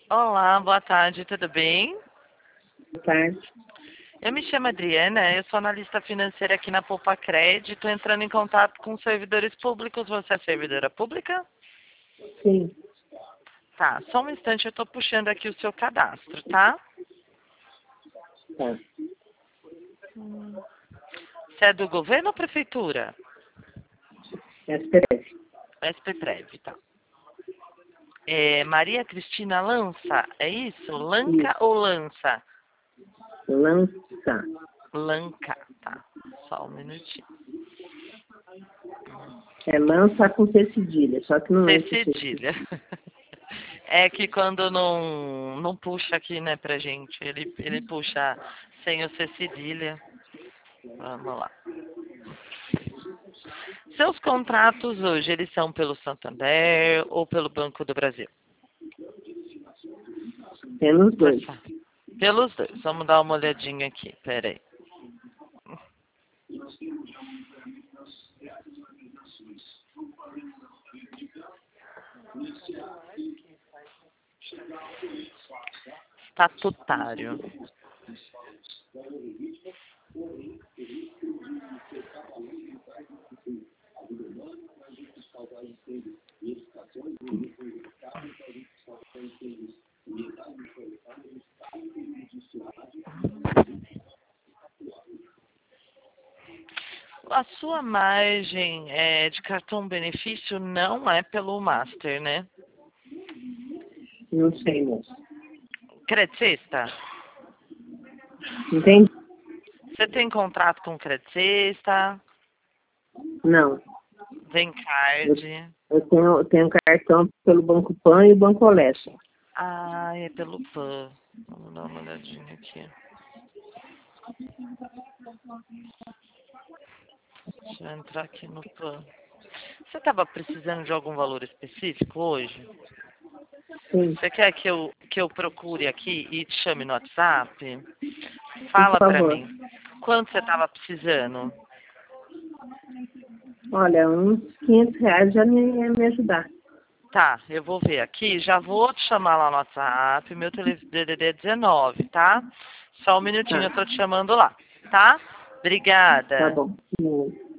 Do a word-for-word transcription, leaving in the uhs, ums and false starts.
Olá, boa tarde, tudo bem? Boa tarde. Eu me chamo Adriana, eu sou analista financeira aqui na Poupa Crédito, entrando em contato com servidores públicos. Você é servidora pública? Sim, Tá, só um instante, eu estou puxando aqui o seu cadastro, tá? tá. Você é do governo ou prefeitura? S P F. SPPrev, tá. É Maria Cristina Lança, é isso? Lanca Isso. ou Lança? Lança. Lanca, tá. Só um minutinho. É lança com C cedilha, só que não C é esse C cedilha. É que quando não, não puxa aqui, né, pra gente, ele, ele puxa sem o C cedilha. Vamos lá. Seus contratos hoje, eles são pelo Santander ou pelo Banco do Brasil? Pelos dois. Pelos dois. Vamos dar uma olhadinha aqui, peraí. Estatutário. A sua margem é, de cartão benefício não é pelo Master, né? Não sei, moço. Credicesta? Entende? Você tem contrato com Credicesta? Não. Vem Eu, card? eu tenho, eu tenho cartão pelo Banco Pan e o Banco Olessa. Ah, é pelo Pan. Vamos dar uma olhadinha aqui. Deixa eu entrar aqui no Pan. Você estava precisando de algum valor específico hoje? Sim, Você quer que eu, que eu procure aqui e te chame no WhatsApp? por Fala pra favor. mim. Quanto você estava precisando? Olha, uns quinhentos reais já me, ia me ajudar. Tá, eu vou ver aqui. Já vou te chamar lá no WhatsApp. Meu telefone D D D é dezenove, tá? Só um minutinho, eu Tá, tô te chamando lá, tá? tá Obrigada. bom.